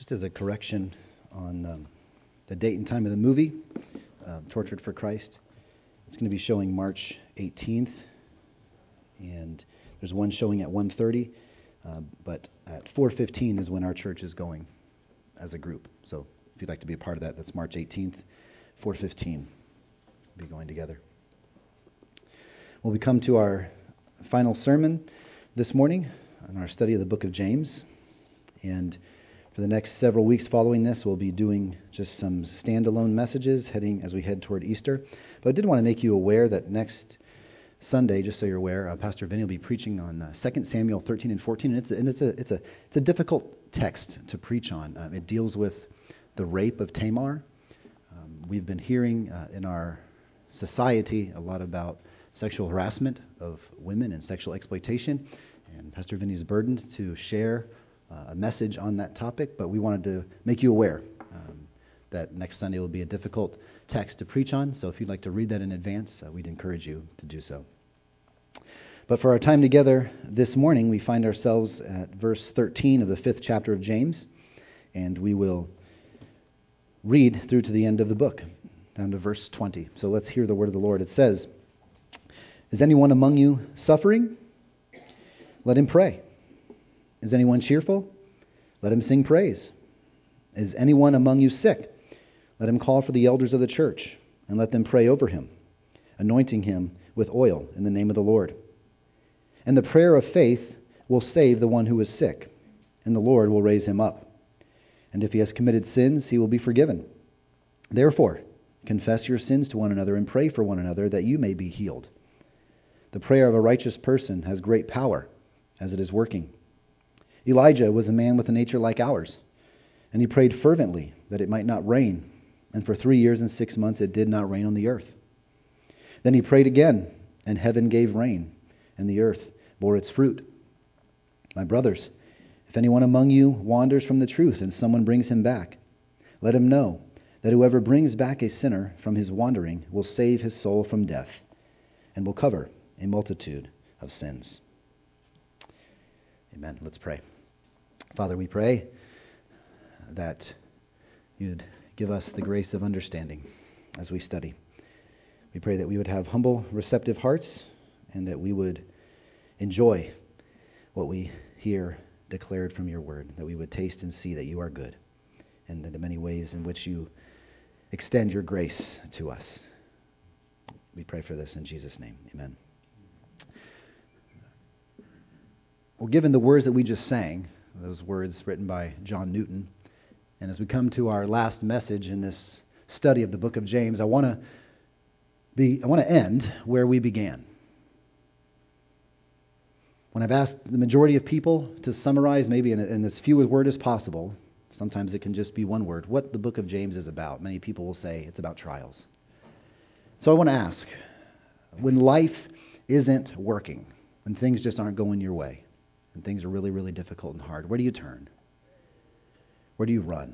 Just as a correction on the date and time of the movie, Tortured for Christ, it's going to be showing March 18th, and there's one showing at 1:30, but at 4:15 is when our church is going as a group. So if you'd like to be a part of that, that's March 18th, 4:15. We'll be going together. Well, we come to our final sermon this morning on our study of the book of James, and for the next several weeks following this, we'll be doing just some standalone messages as we head toward Easter. But I did want to make you aware that next Sunday, just so you're aware, Pastor Vinny will be preaching on 2 Samuel 13 and 14, and it's a difficult text to preach on. It deals with the rape of Tamar. We've been hearing in our society a lot about sexual harassment of women and sexual exploitation, and Pastor Vinny is burdened to share a message on that topic, but we wanted to make you aware that next Sunday will be a difficult text to preach on, so if you'd like to read that in advance, we'd encourage you to do so. But for our time together this morning, we find ourselves at verse 13 of the 5th chapter of James, and we will read through to the end of the book, down to verse 20. So let's hear the word of the Lord. It says, "Is anyone among you suffering? Let him pray. Is anyone cheerful? Let him sing praise. Is anyone among you sick? Let him call for the elders of the church, and let them pray over him, anointing him with oil in the name of the Lord. And the prayer of faith will save the one who is sick, and the Lord will raise him up. And if he has committed sins, he will be forgiven. Therefore, confess your sins to one another and pray for one another that you may be healed. The prayer of a righteous person has great power as it is working. Elijah was a man with a nature like ours, and he prayed fervently that it might not rain, and for 3 years and 6 months it did not rain on the earth. Then he prayed again, and heaven gave rain, and the earth bore its fruit. My brothers, if anyone among you wanders from the truth and someone brings him back, let him know that whoever brings back a sinner from his wandering will save his soul from death, and will cover a multitude of sins." Amen. Let's pray. Father, we pray that you'd give us the grace of understanding as we study. We pray that we would have humble, receptive hearts, and that we would enjoy what we hear declared from your word, that we would taste and see that you are good, and the many ways in which you extend your grace to us. We pray for this in Jesus' name. Amen. Well, given the words that we just sang, those words written by John Newton, and as we come to our last message in this study of the book of James, I want to end where we began. When I've asked the majority of people to summarize, maybe in as few a word as possible, sometimes it can just be one word, what the book of James is about, many people will say it's about trials. So I want to ask, when life isn't working, when things just aren't going your way, and things are really, really difficult and hard, where do you turn? Where do you run?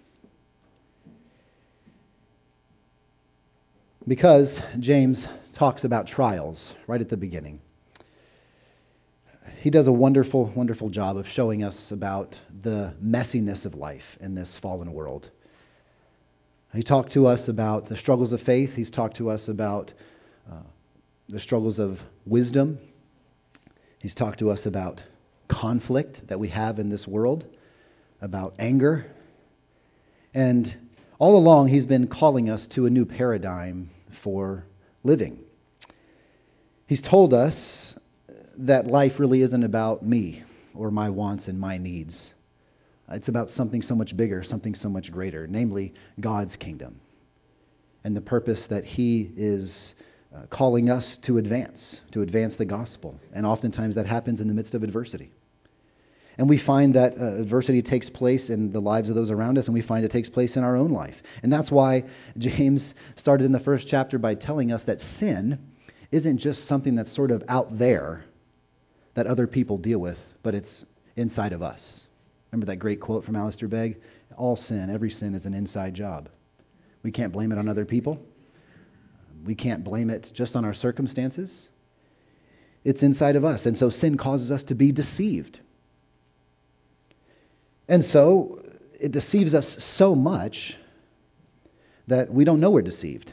Because James talks about trials right at the beginning, he does a wonderful, wonderful job of showing us about the messiness of life in this fallen world. He talked to us about the struggles of faith. He's talked to us about the struggles of wisdom. He's talked to us about conflict that we have in this world, about anger. And all along, he's been calling us to a new paradigm for living. He's told us that life really isn't about me or my wants and my needs. It's about something so much bigger, something so much greater, namely God's kingdom and the purpose that he is calling us to advance the gospel. And oftentimes that happens in the midst of adversity. And we find that adversity takes place in the lives of those around us, and we find it takes place in our own life. And that's why James started in the first chapter by telling us that sin isn't just something that's sort of out there that other people deal with, but it's inside of us. Remember that great quote from Alistair Begg? All sin, every sin is an inside job. We can't blame it on other people. We can't blame it just on our circumstances. It's inside of us. And so sin causes us to be deceived. And so it deceives us so much that we don't know we're deceived.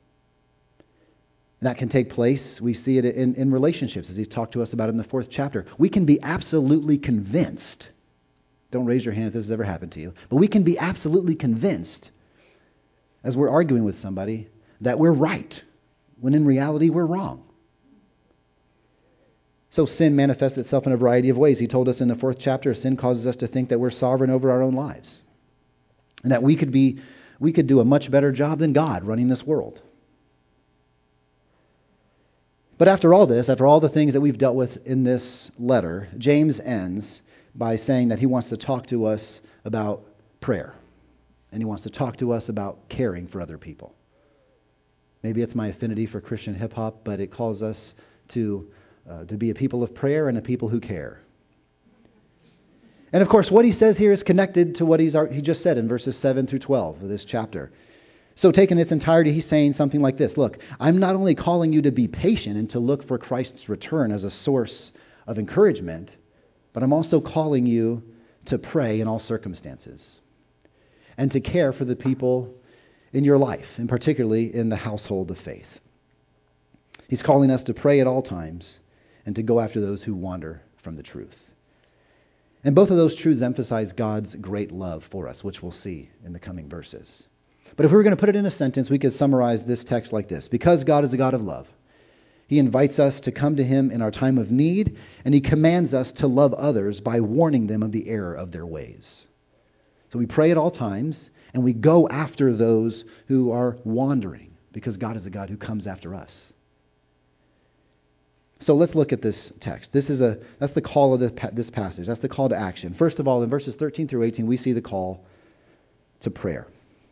That can take place. We see it in relationships, as he's talked to us about in the 4th chapter. We can be absolutely convinced. Don't raise your hand if this has ever happened to you. But we can be absolutely convinced, as we're arguing with somebody, that we're right, when in reality we're wrong. So sin manifests itself in a variety of ways. He told us in the 4th chapter, sin causes us to think that we're sovereign over our own lives, and that we could do a much better job than God running this world. But after all this, after all the things that we've dealt with in this letter, James ends by saying that he wants to talk to us about prayer. And he wants to talk to us about caring for other people. Maybe it's my affinity for Christian hip-hop, but it calls us to be a people of prayer and a people who care. And of course, what he says here is connected to what he just said in verses 7 through 12 of this chapter. So taken its entirety, he's saying something like this. Look, I'm not only calling you to be patient and to look for Christ's return as a source of encouragement, but I'm also calling you to pray in all circumstances and to care for the people in your life, and particularly in the household of faith. He's calling us to pray at all times and to go after those who wander from the truth. And both of those truths emphasize God's great love for us, which we'll see in the coming verses. But if we were going to put it in a sentence, we could summarize this text like this. Because God is a God of love, he invites us to come to him in our time of need, and he commands us to love others by warning them of the error of their ways. So we pray at all times, and we go after those who are wandering, because God is a God who comes after us. So let's look at this text. That's the call of this passage. That's the call to action. First of all, in verses 13 through 18, we see the call to prayer.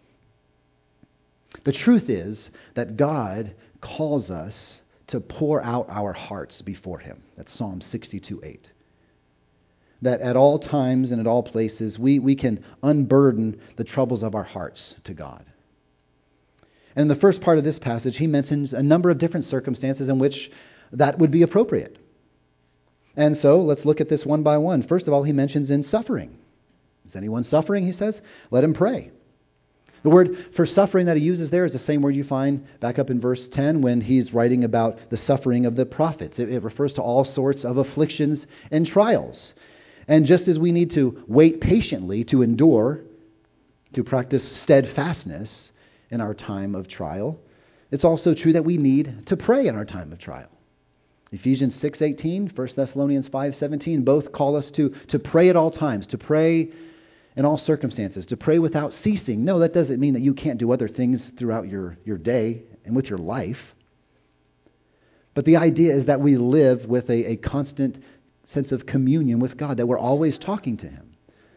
The truth is that God calls us to pour out our hearts before him. That's Psalm 62:8. That at all times and at all places, we can unburden the troubles of our hearts to God. And in the first part of this passage, he mentions a number of different circumstances in which that would be appropriate. And so let's look at this one by one. First of all, he mentions in suffering. Is anyone suffering, he says? Let him pray. The word for suffering that he uses there is the same word you find back up in verse 10 when he's writing about the suffering of the prophets. It refers to all sorts of afflictions and trials. And just as we need to wait patiently to endure, to practice steadfastness in our time of trial, it's also true that we need to pray in our time of trial. Ephesians 6:18, 1 Thessalonians 5:17 both call us to pray at all times, to pray in all circumstances, to pray without ceasing. No, that doesn't mean that you can't do other things throughout your day and with your life. But the idea is that we live with a constant sense of communion with God, that we're always talking to him.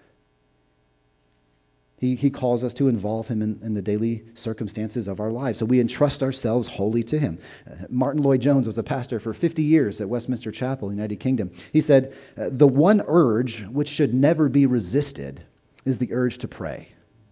He calls us to involve him in the daily circumstances of our lives. So we entrust ourselves wholly to him. Martin Lloyd-Jones was a pastor for 50 years at Westminster Chapel, United Kingdom. He said, the one urge which should never be resisted is the urge to pray.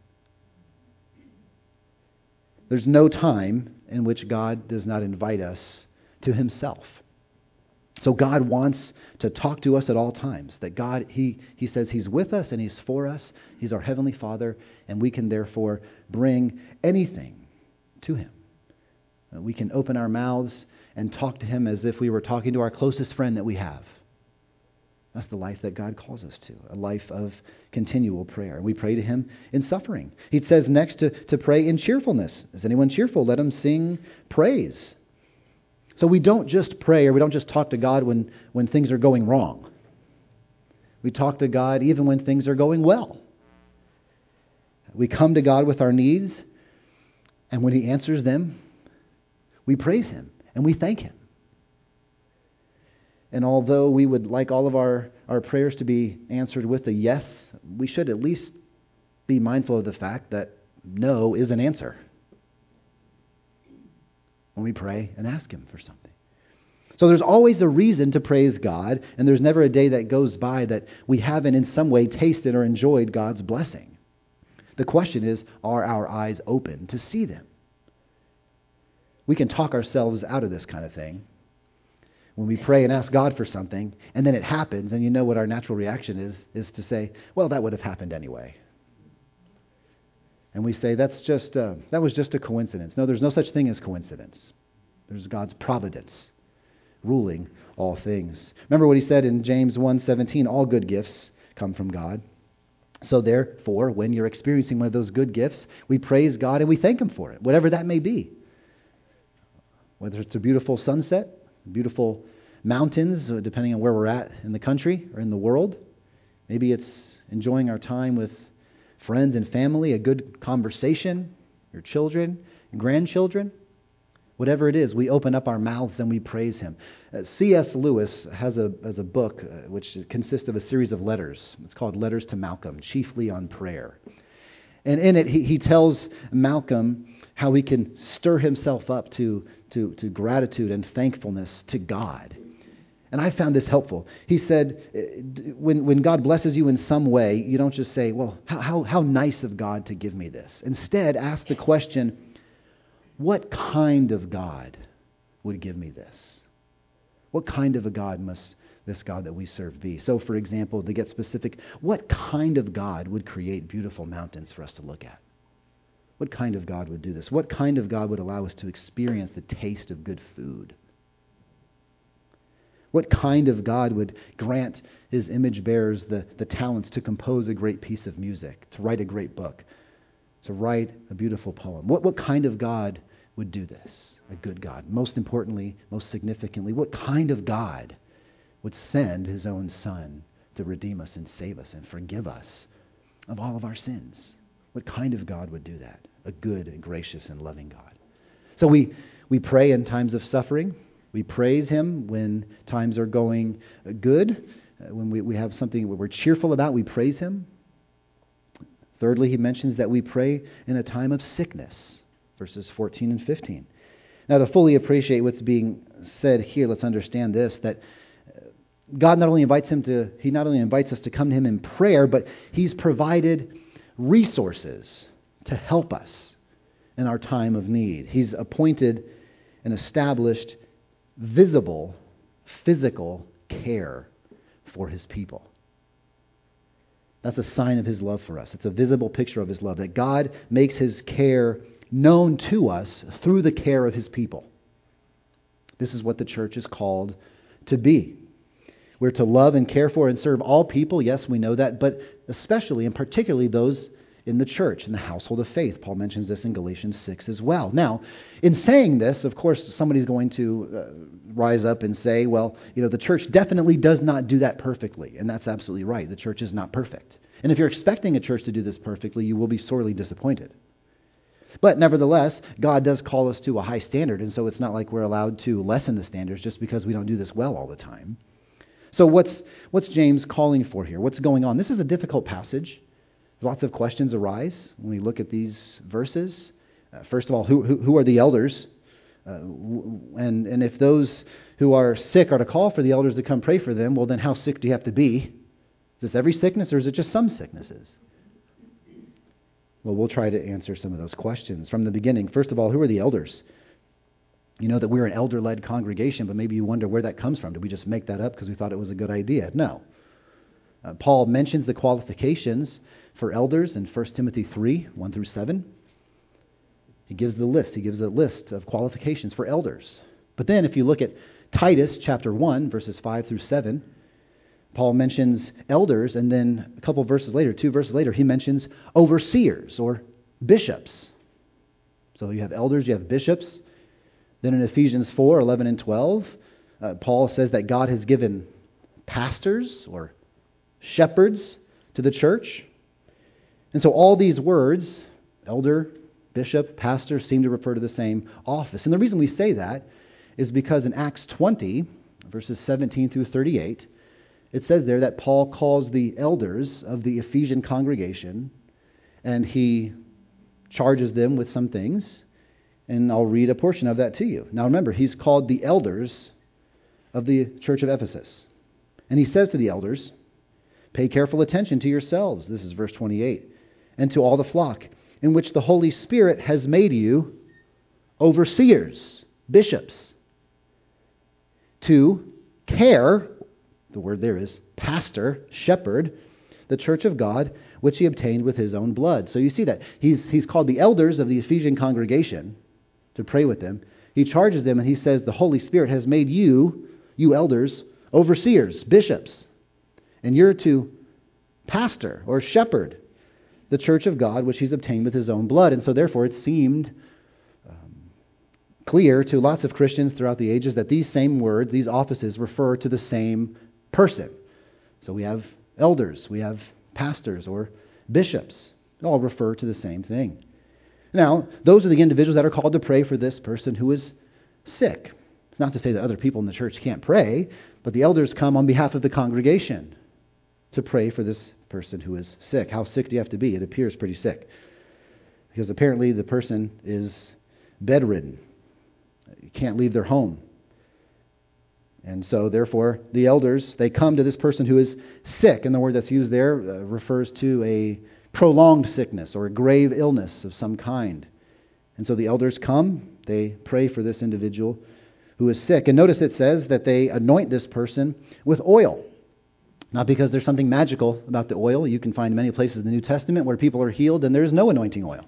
There's no time in which God does not invite us to himself. So God wants to talk to us at all times. That God, he says he's with us and he's for us. He's our Heavenly Father, and we can therefore bring anything to him. We can open our mouths and talk to him as if we were talking to our closest friend that we have. That's the life that God calls us to, a life of continual prayer. We pray to him in suffering. He says next to pray in cheerfulness. Is anyone cheerful? Let him sing praise. So we don't just pray, or we don't just talk to God when things are going wrong. We talk to God even when things are going well. We come to God with our needs, and when he answers them, we praise him and we thank him. And although we would like all of our prayers to be answered with a yes, we should at least be mindful of the fact that no is an answer when we pray and ask him for something. So there's always a reason to praise God, and there's never a day that goes by that we haven't in some way tasted or enjoyed God's blessing. The question is, are our eyes open to see them? We can talk ourselves out of this kind of thing when we pray and ask God for something, and then it happens, and you know what our natural reaction is to say, well, that would have happened anyway. And we say that was just a coincidence. No, there's no such thing as coincidence. There's God's providence ruling all things. Remember what he said in James 1:17, all good gifts come from God. So therefore, when you're experiencing one of those good gifts, we praise God and we thank Him for it, whatever that may be. Whether it's a beautiful sunset, beautiful mountains, depending on where we're at in the country or in the world. Maybe it's enjoying our time with friends and family, a good conversation, your children, grandchildren. Whatever it is, we open up our mouths and we praise Him. C.S. Lewis has a book which consists of a series of letters. It's called Letters to Malcolm, chiefly on prayer. And in it, he tells Malcolm how he can stir himself up to gratitude and thankfulness to God. And I found this helpful. He said, when God blesses you in some way, you don't just say, well, how nice of God to give me this. Instead, ask the question, what kind of God would give me this? What kind of a God must this God that we serve be? So, for example, to get specific, what kind of God would create beautiful mountains for us to look at? What kind of God would do this? What kind of God would allow us to experience the taste of good food? What kind of God would grant His image bearers the talents to compose a great piece of music, to write a great book, to write a beautiful poem? What kind of God would do this? A good God. Most importantly, most significantly, what kind of God would send His own Son to redeem us and save us and forgive us of all of our sins? What kind of God would do that? A good and gracious and loving God. So we pray in times of suffering. We praise Him when times are going good. When we have something we're cheerful about, we praise Him. Thirdly, he mentions that we pray in a time of sickness, verses 14 and 15. Now, to fully appreciate what's being said here, let's understand this, that God not only invites us to come to Him in prayer, but He's provided resources to help us in our time of need. He's appointed and established visible, physical care for His people. That's a sign of His love for us. It's a visible picture of His love, that God makes His care known to us through the care of His people. This is what the church is called to be. We're to love and care for and serve all people. Yes, we know that, but especially and particularly those in the church, in the household of faith. Paul mentions this in Galatians 6 as well. Now, in saying this, of course, somebody's going to rise up and say, well, the church definitely does not do that perfectly. And that's absolutely right. The church is not perfect. And if you're expecting a church to do this perfectly, you will be sorely disappointed. But nevertheless, God does call us to a high standard, and so it's not like we're allowed to lessen the standards just because we don't do this well all the time. So what's James calling for here? What's going on? This is a difficult passage. Lots of questions arise when we look at these verses. First of all, who are the elders? And if those who are sick are to call for the elders to come pray for them, well, then how sick do you have to be? Is this every sickness, or is it just some sicknesses? Well, we'll try to answer some of those questions from the beginning. First of all, who are the elders? You know that we're an elder-led congregation, but maybe you wonder where that comes from. Did we just make that up because we thought it was a good idea? No. Paul mentions the qualifications for elders in 1 Timothy 3, 1 through 7. He gives the list. He gives a list of qualifications for elders. But then if you look at Titus chapter 1, verses 5 through 7, Paul mentions elders, and then a couple verses later, 2 verses later, he mentions overseers or bishops. So you have elders, you have bishops. Then in Ephesians 4, 11 and 12, Paul says that God has given pastors or shepherds to the church. And so all these words, elder, bishop, pastor, seem to refer to the same office. And the reason we say that is because in Acts 20, verses 17 through 38, it says there that Paul calls the elders of the Ephesian congregation, and he charges them with some things. And I'll read a portion of that to you. Now remember, he's called the elders of the church of Ephesus. And he says to the elders, pay careful attention to yourselves, this is verse 28, and to all the flock, in which the Holy Spirit has made you overseers, bishops, to care, the word there is pastor, shepherd, the church of God, which he obtained with his own blood. So you see that. He's called the elders of the Ephesian congregation to pray with them. He charges them and he says, the Holy Spirit has made you elders, overseers, bishops, and you're to pastor or shepherd the church of God, which he's obtained with his own blood. And so therefore it seemed clear to lots of Christians throughout the ages that these same words, these offices, refer to the same person. So we have elders, we have pastors or bishops. They all refer to the same thing. Now, those are the individuals that are called to pray for this person who is sick. It's not to say that other people in the church can't pray, but the elders come on behalf of the congregation to pray for this person who is sick. How sick do you have to be? It appears pretty sick. Because apparently the person is bedridden. You can't leave their home. And so, therefore, the elders, they come to this person who is sick. And the word that's used there refers to a prolonged sickness or a grave illness of some kind. And so the elders come, they pray for this individual who is sick. And notice it says that they anoint this person with oil. Not because there's something magical about the oil. You can find many places in the New Testament where people are healed and there is no anointing oil.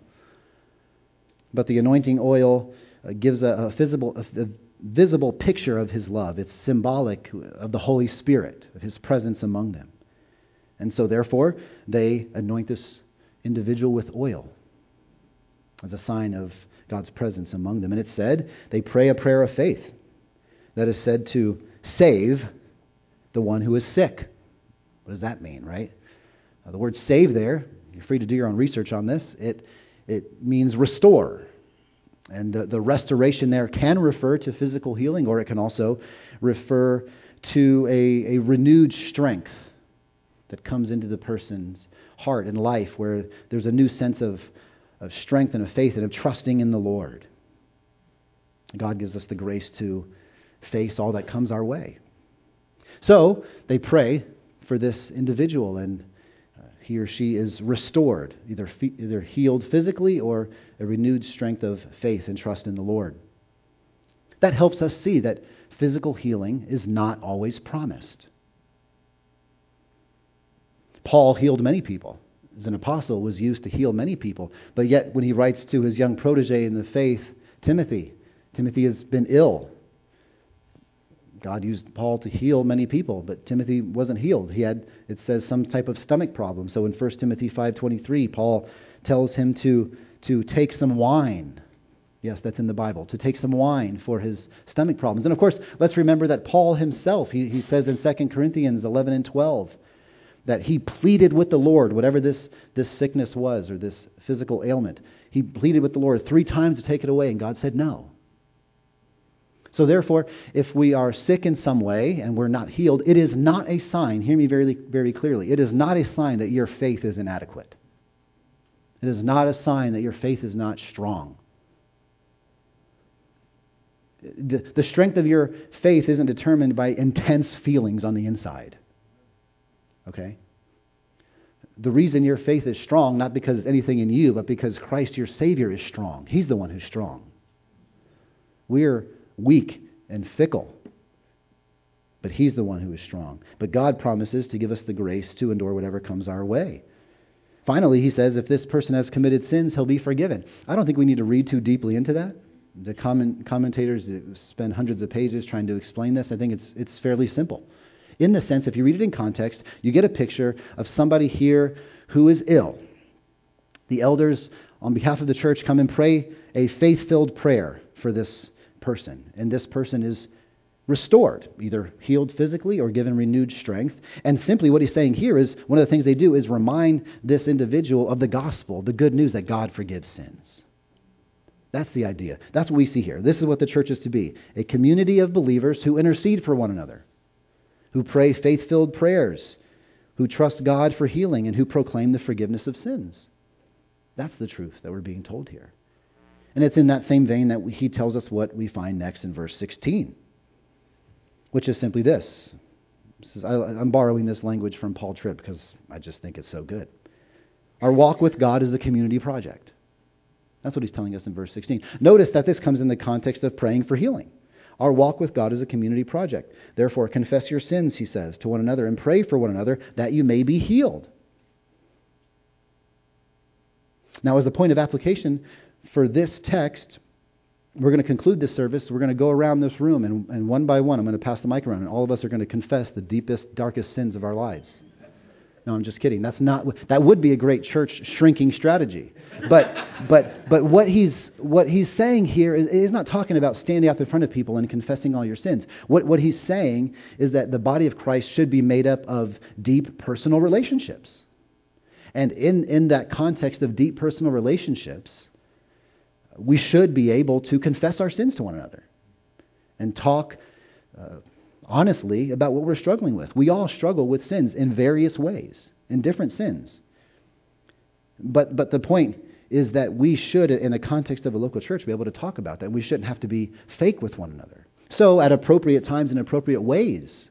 But the anointing oil gives a visible picture of his love. It's symbolic of the Holy Spirit, of his presence among them. And so therefore, they anoint this individual with oil as a sign of God's presence among them. And it said they pray a prayer of faith that is said to save the one who is sick. What does that mean, right? The word save there, you're free to do your own research on this, it means restore. And the restoration there can refer to physical healing, or it can also refer to a renewed strength that comes into the person's heart and life, where there's a new sense of strength and of faith and of trusting in the Lord. God gives us the grace to face all that comes our way. So they pray for this individual, and he or she is restored, either healed physically or a renewed strength of faith and trust in the Lord. That helps us see that physical healing is not always promised. Paul healed many people. As an apostle, was used to heal many people. But yet, when he writes to his young protege in the faith, Timothy has been ill. God used Paul to heal many people, but Timothy wasn't healed. He had, it says, some type of stomach problem. So in 1 Timothy 5:23, Paul tells him to take some wine. Yes, that's in the Bible. To take some wine for his stomach problems. And of course, let's remember that Paul himself, he says in 2 Corinthians 11 and 12, that he pleaded with the Lord, whatever this sickness was or this physical ailment. He pleaded with the Lord 3 times to take it away, and God said no. So therefore, if we are sick in some way and we're not healed, it is not a sign, hear me very, very clearly, it is not a sign that your faith is inadequate. It is not a sign that your faith is not strong. The strength of your faith isn't determined by intense feelings on the inside. Okay? The reason your faith is strong, not because it's anything in you, but because Christ, your Savior, is strong. He's the one who's strong. We're weak and fickle, but He's the one who is strong. But God promises to give us the grace to endure whatever comes our way. Finally, He says, if this person has committed sins, he'll be forgiven. I don't think we need to read too deeply into that. The commentators spend hundreds of pages trying to explain this. I think it's fairly simple. In the sense, if you read it in context, you get a picture of somebody here who is ill. The elders, on behalf of the church, come and pray a faith-filled prayer for this person. And this person is restored, either healed physically or given renewed strength. And simply what he's saying here is, one of the things they do is remind this individual of the gospel, the good news that God forgives sins. That's the idea. That's what we see here. This is what the church is to be. A community of believers who intercede for one another, who pray faith-filled prayers, who trust God for healing, and who proclaim the forgiveness of sins. That's the truth that we're being told here. And it's in that same vein that he tells us what we find next in verse 16, which is simply this. I'm borrowing this language from Paul Tripp because I just think it's so good. Our walk with God is a community project. That's what he's telling us in verse 16. Notice that this comes in the context of praying for healing. Our walk with God is a community project. Therefore, confess your sins, he says, to one another and pray for one another that you may be healed. Now, as a point of application for this text, we're going to conclude this service. We're going to go around this room, and one by one, I'm going to pass the mic around, and all of us are going to confess the deepest, darkest sins of our lives. No, I'm just kidding. That would be a great church shrinking strategy. But what he's saying here is he's not talking about standing up in front of people and confessing all your sins. What he's saying is that the body of Christ should be made up of deep personal relationships. And in that context of deep personal relationships, we should be able to confess our sins to one another and talk honestly about what we're struggling with. We all struggle with sins in various ways, in different sins. But the point is that we should, in the context of a local church, be able to talk about that. We shouldn't have to be fake with one another. So at appropriate times and appropriate ways,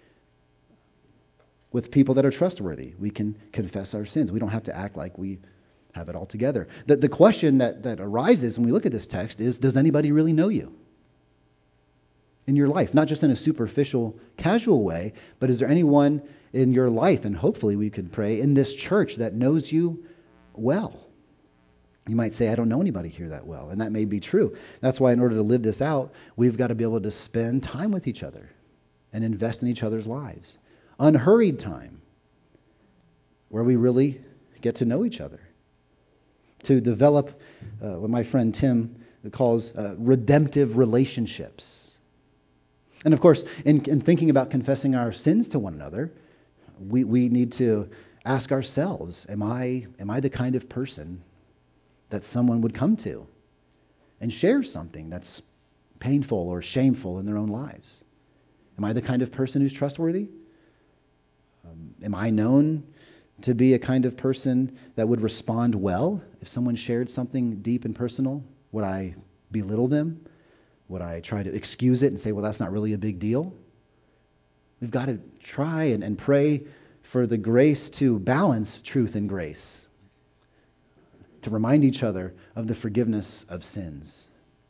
with people that are trustworthy, we can confess our sins. We don't have to act like we have it all together. The question that arises when we look at this text is, does anybody really know you in your life? Not just in a superficial, casual way, but is there anyone in your life, and hopefully we could pray, in this church that knows you well? You might say, I don't know anybody here that well, and that may be true. That's why in order to live this out, we've got to be able to spend time with each other and invest in each other's lives. Unhurried time, where we really get to know each other. To develop what my friend Tim calls redemptive relationships. And of course, in thinking about confessing our sins to one another, we need to ask ourselves, am I the kind of person that someone would come to and share something that's painful or shameful in their own lives? Am I the kind of person who's trustworthy? Am I known to be a kind of person that would respond well if someone shared something deep and personal? Would I belittle them? Would I try to excuse it and say, well, that's not really a big deal? We've got to try and pray for the grace to balance truth and grace, to remind each other of the forgiveness of sins,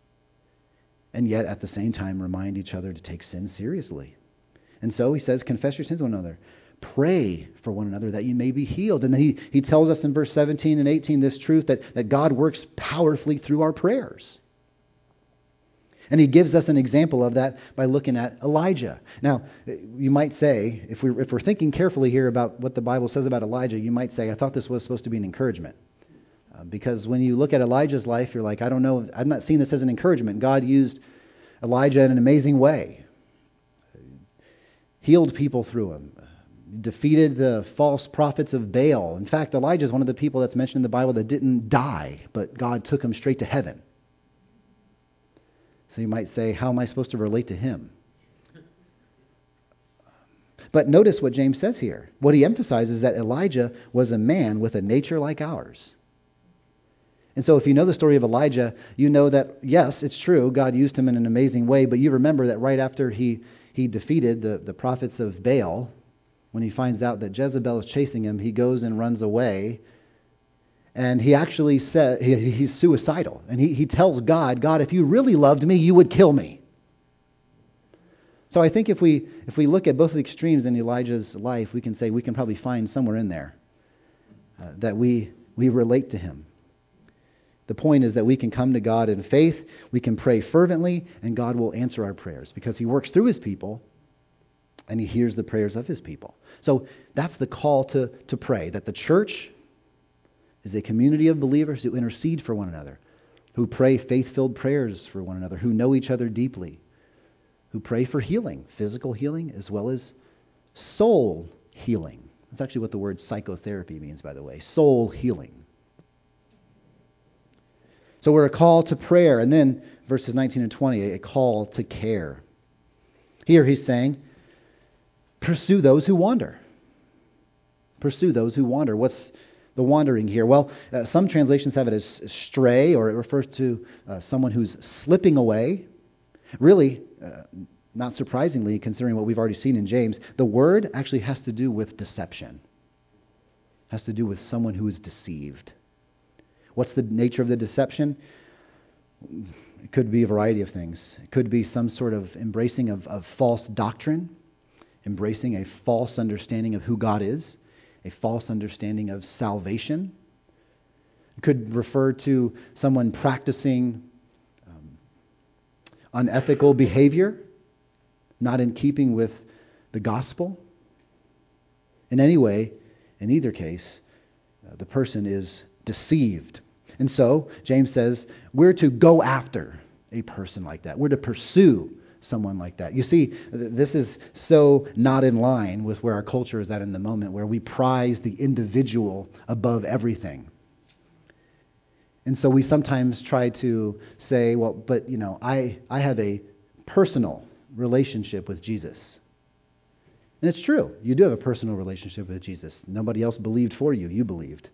and yet at the same time remind each other to take sin seriously. And so he says, confess your sins to one another. Pray for one another that you may be healed. And then he tells us in verse 17 and 18 this truth that God works powerfully through our prayers. And he gives us an example of that by looking at Elijah. Now, you might say, if we're thinking carefully here about what the Bible says about Elijah, you might say, I thought this was supposed to be an encouragement. Because when you look at Elijah's life, you're like, I don't know, I'm not seeing this as an encouragement. God used Elijah in an amazing way. Healed people through him. Defeated the false prophets of Baal. In fact, Elijah is one of the people that's mentioned in the Bible that didn't die, but God took him straight to heaven. So you might say, how am I supposed to relate to him? But notice what James says here. What he emphasizes is that Elijah was a man with a nature like ours. And so if you know the story of Elijah, you know that, yes, it's true, God used him in an amazing way, but you remember that right after he defeated the prophets of Baal, when he finds out that Jezebel is chasing him, he goes and runs away. And he actually said, he's suicidal. And he tells God, if you really loved me, you would kill me. So I think if we look at both the extremes in Elijah's life, we can say we can probably find somewhere in there that we relate to him. The point is that we can come to God in faith, we can pray fervently, and God will answer our prayers because he works through his people and he hears the prayers of his people. So that's the call to pray, that the church is a community of believers who intercede for one another, who pray faith-filled prayers for one another, who know each other deeply, who pray for healing, physical healing as well as soul healing. That's actually what the word psychotherapy means, by the way, soul healing. So we're a call to prayer, and then verses 19 and 20, a call to care. Here he's saying, pursue those who wander. Pursue those who wander. What's the wandering here? Well, some translations have it as stray, or it refers to someone who's slipping away. Really, not surprisingly, considering what we've already seen in James, the word actually has to do with deception. It has to do with someone who is deceived. What's the nature of the deception? It could be a variety of things. It could be some sort of embracing of false doctrine, embracing a false understanding of who God is, a false understanding of salvation. It could refer to someone practicing unethical behavior, not in keeping with the gospel. In any way, in either case, the person is deceived. And so, James says, we're to go after a person like that. We're to pursue someone like that. You see, this is so not in line with where our culture is at in the moment, where we prize the individual above everything. And so we sometimes try to say, well, but, I have a personal relationship with Jesus. And it's true. You do have a personal relationship with Jesus. Nobody else believed for you. You believed.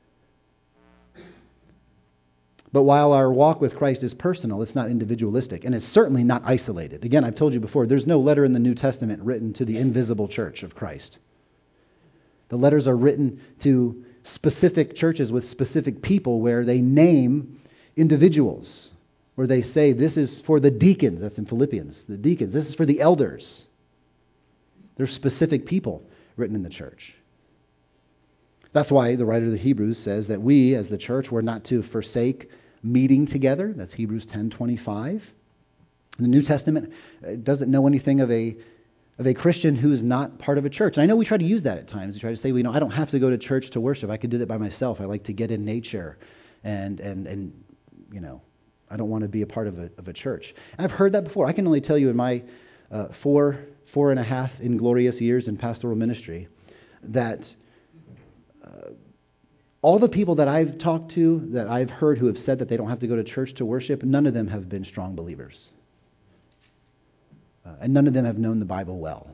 But while our walk with Christ is personal, it's not individualistic, and it's certainly not isolated. Again, I've told you before, there's no letter in the New Testament written to the invisible church of Christ. The letters are written to specific churches with specific people where they name individuals, where they say, this is for the deacons, that's in Philippians, the deacons, this is for the elders. There's specific people written in the church. That's why the writer of the Hebrews says that we, as the church, we're not to forsake meeting together. That's Hebrews 10:25. The New Testament doesn't know anything of a Christian who is not part of a church. And I know we try to use that at times. We try to say, I don't have to go to church to worship. I could do that by myself. I like to get in nature, and I don't want to be a part of a church. And I've heard that before. I can only tell you in my 4.5 inglorious years in pastoral ministry that all the people that I've talked to, that I've heard who have said that they don't have to go to church to worship, none of them have been strong believers. And none of them have known the Bible well.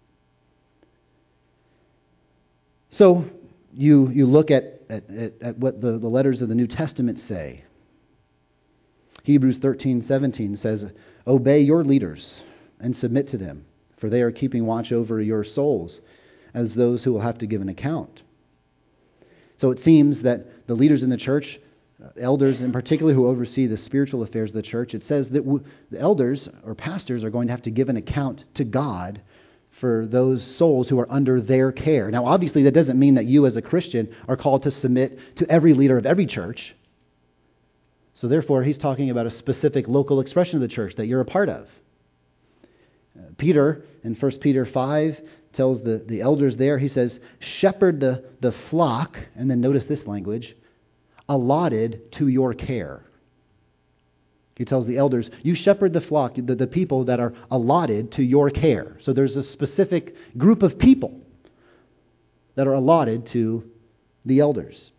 So you look at what the letters of the New Testament say. Hebrews 13:17 says, obey your leaders and submit to them, for they are keeping watch over your souls as those who will have to give an account. So it seems that the leaders in the church, elders in particular who oversee the spiritual affairs of the church, it says that the elders or pastors are going to have to give an account to God for those souls who are under their care. Now, obviously, that doesn't mean that you as a Christian are called to submit to every leader of every church. So therefore, he's talking about a specific local expression of the church that you're a part of. Peter, in 1 Peter 5, tells the elders there, he says, shepherd the flock, and then notice this language, allotted to your care. He tells the elders, you shepherd the flock, the people that are allotted to your care. So there's a specific group of people that are allotted to the elders.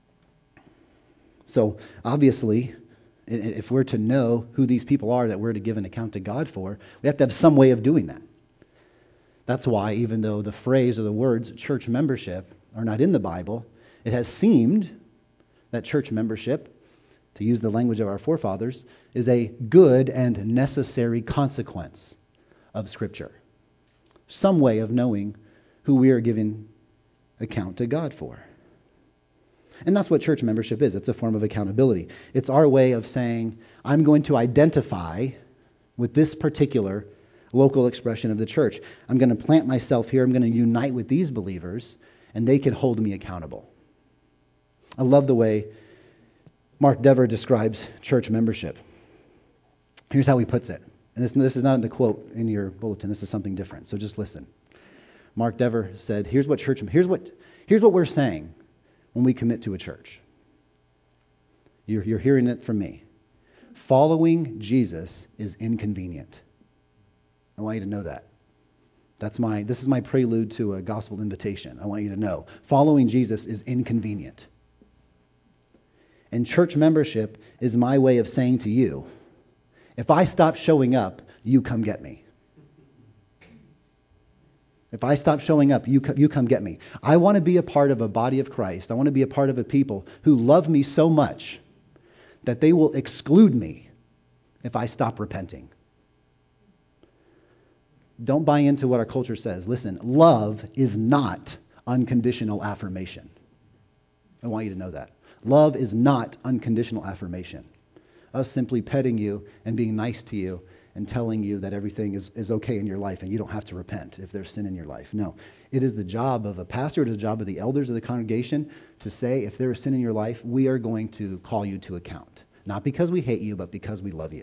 So obviously, if we're to know who these people are that we're to give an account to God for, we have to have some way of doing that. That's why, even though the phrase or the words church membership are not in the Bible, it has seemed that church membership, to use the language of our forefathers, is a good and necessary consequence of Scripture. Some way of knowing who we are giving account to God for. And that's what church membership is. It's a form of accountability. It's our way of saying, I'm going to identify with this particular local expression of the church. I'm going to plant myself here. I'm going to unite with these believers, and they can hold me accountable. I love the way Mark Dever describes church membership. Here's how he puts it. And this is not in the quote in your bulletin. This is something different. So just listen. Mark Dever said, here's what we're saying when we commit to a church. You're hearing it from me. Following Jesus is inconvenient. I want you to know that. This is my prelude to a gospel invitation. I want you to know. Following Jesus is inconvenient. And church membership is my way of saying to you, if I stop showing up, you come get me. If I stop showing up, you come get me. I want to be a part of a body of Christ. I want to be a part of a people who love me so much that they will exclude me if I stop repenting. Don't buy into what our culture says. Listen, love is not unconditional affirmation. I want you to know that. Love is not unconditional affirmation. Us simply petting you and being nice to you and telling you that everything is okay in your life and you don't have to repent if there's sin in your life. No. It is the job of a pastor, it is the job of the elders of the congregation to say, if there is sin in your life, we are going to call you to account. Not because we hate you, but because we love you.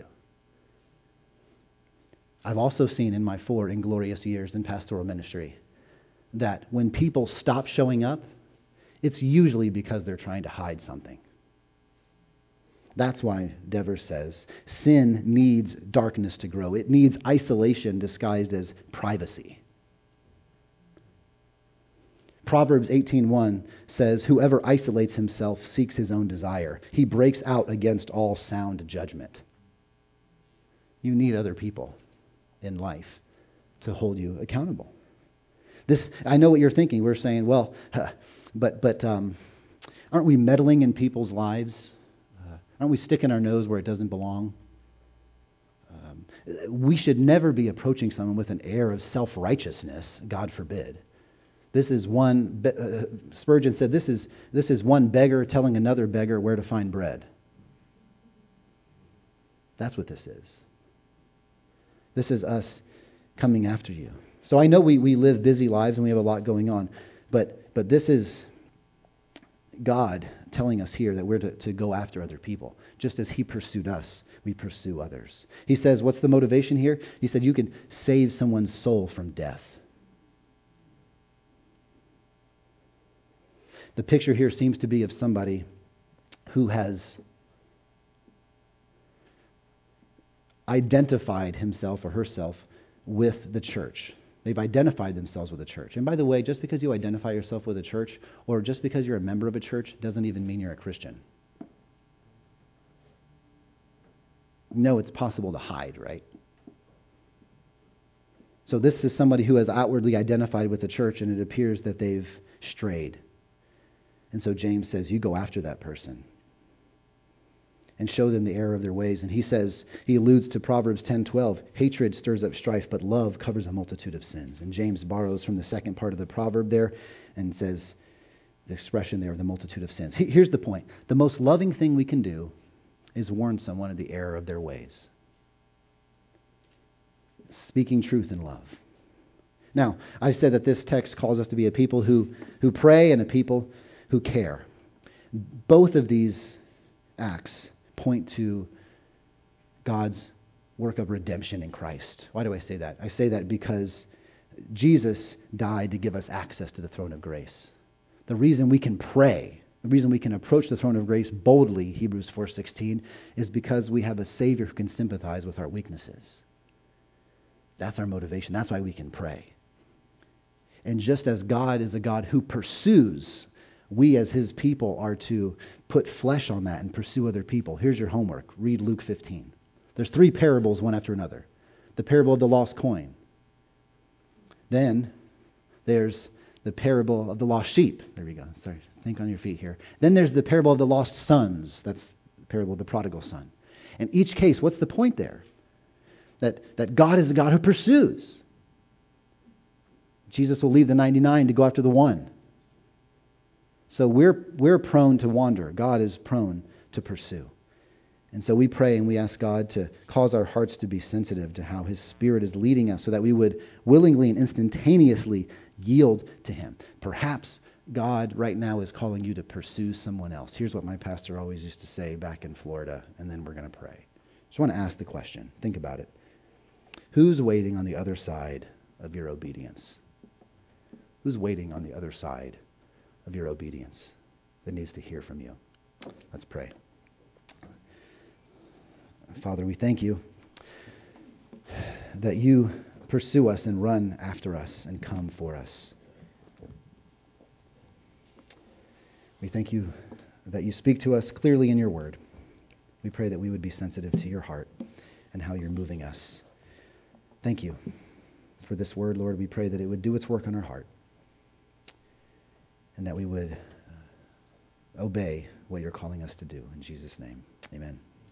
I've also seen in my 4 inglorious years in pastoral ministry that when people stop showing up, it's usually because they're trying to hide something. That's why Devers says sin needs darkness to grow. It needs isolation disguised as privacy. Proverbs 18:1 says, whoever isolates himself seeks his own desire. He breaks out against all sound judgment. You need other people in life to hold you accountable. I know what you're thinking. We're saying, well, but aren't we meddling in people's lives? Aren't we sticking our nose where it doesn't belong? We should never be approaching someone with an air of self-righteousness, God forbid. This is Spurgeon said, this is one beggar telling another beggar where to find bread. That's what this is. This is us coming after you. So I know we live busy lives and we have a lot going on, but this is God telling us here that we're to go after other people. Just as he pursued us, we pursue others. He says, what's the motivation here? He said, you can save someone's soul from death. The picture here seems to be of somebody who has identified himself or herself with the church. They've identified themselves with the church. And by the way, just because you identify yourself with a church or just because you're a member of a church doesn't even mean you're a Christian. No, it's possible to hide, right? So this is somebody who has outwardly identified with the church, and it appears that they've strayed. And so James says, you go after that person and show them the error of their ways. And he alludes to Proverbs 10:12. Hatred stirs up strife, but love covers a multitude of sins. And James borrows from the second part of the proverb there and says the expression there of the multitude of sins. Here's the point. The most loving thing we can do is warn someone of the error of their ways. Speaking truth in love. Now, I've said that this text calls us to be a people who pray and a people who care. Both of these acts point to God's work of redemption in Christ. Why do I say that? I say that because Jesus died to give us access to the throne of grace. The reason we can pray, the reason we can approach the throne of grace boldly, Hebrews 4:16, is because we have a Savior who can sympathize with our weaknesses. That's our motivation. That's why we can pray. And just as God is a God who pursues, we as his people are to put flesh on that and pursue other people. Here's your homework. Read Luke 15. There's 3 parables, one after another. The parable of the lost coin. Then there's the parable of the lost sheep. There we go. Sorry, think on your feet here. Then there's the parable of the lost sons. That's the parable of the prodigal son. In each case, what's the point there? That God is a God who pursues. Jesus will leave the 99 to go after the one. So we're prone to wander. God is prone to pursue. And so we pray and we ask God to cause our hearts to be sensitive to how his Spirit is leading us so that we would willingly and instantaneously yield to him. Perhaps God right now is calling you to pursue someone else. Here's what my pastor always used to say back in Florida, and then we're going to pray. Just want to ask the question. Think about it. Who's waiting on the other side of your obedience? Who's waiting on the other side of your obedience that needs to hear from you? Let's pray. Father, we thank you that you pursue us and run after us and come for us. We thank you that you speak to us clearly in your word. We pray that we would be sensitive to your heart and how you're moving us. Thank you for this word, Lord. We pray that it would do its work on our heart and that we would obey what you're calling us to do. In Jesus' name, amen.